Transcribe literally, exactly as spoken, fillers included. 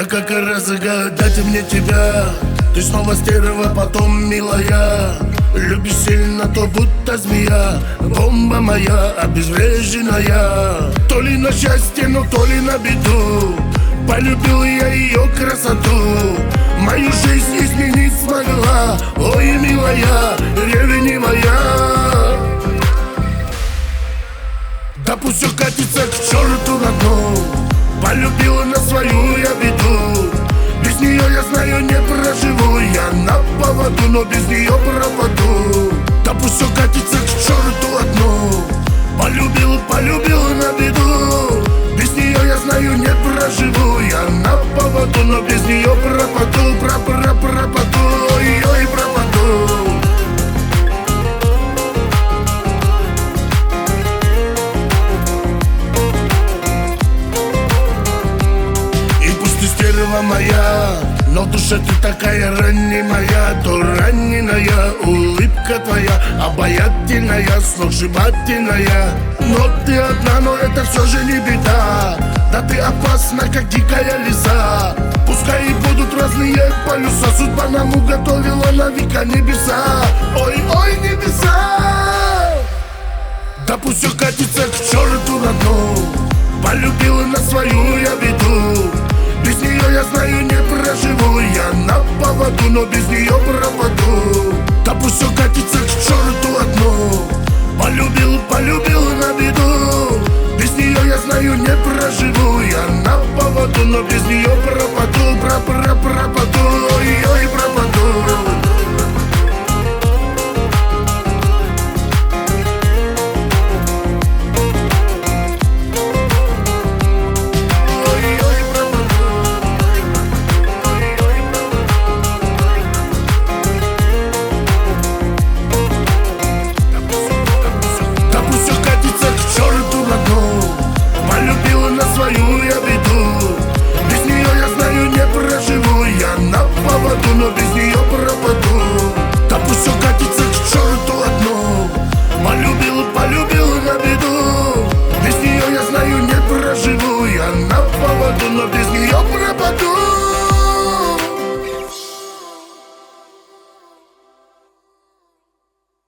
Да как разгадать мне тебя? Ты снова стерва, потом милая. Любишь сильно, то будто змея. Бомба моя, обезвреженная. То ли на счастье, но то ли на беду. Полюбил я ее красоту. Мою жизнь изменить смогла. Ой, милая, ревнивая. Да пусть все катится к черту на дно. Полюбила на свою я беду. Без нее, я знаю, не проживу. Я на поводу, но без нее пропаду. Да пусть все катится к черту одно. Полюбил, полюбил на беду. Без нее, я знаю, не проживу. Я на поводу, но без нее пропаду. Про-про пропаду, ой-ой, пропаду. Стерва моя, но в душе ты такая ранимая. То раненая улыбка твоя, обаятельная, сногсшибательная. Но ты одна, но это все же не беда. Да ты опасна, как дикая лиса. Пускай и будут разные полюса, судьба нам уготовила на века небеса. Ой-ой, небеса. Да пусть все катится к черту на дно. Полюбила на свою я беду. Без нее, я знаю, не проживу. Я на поводу, но без нее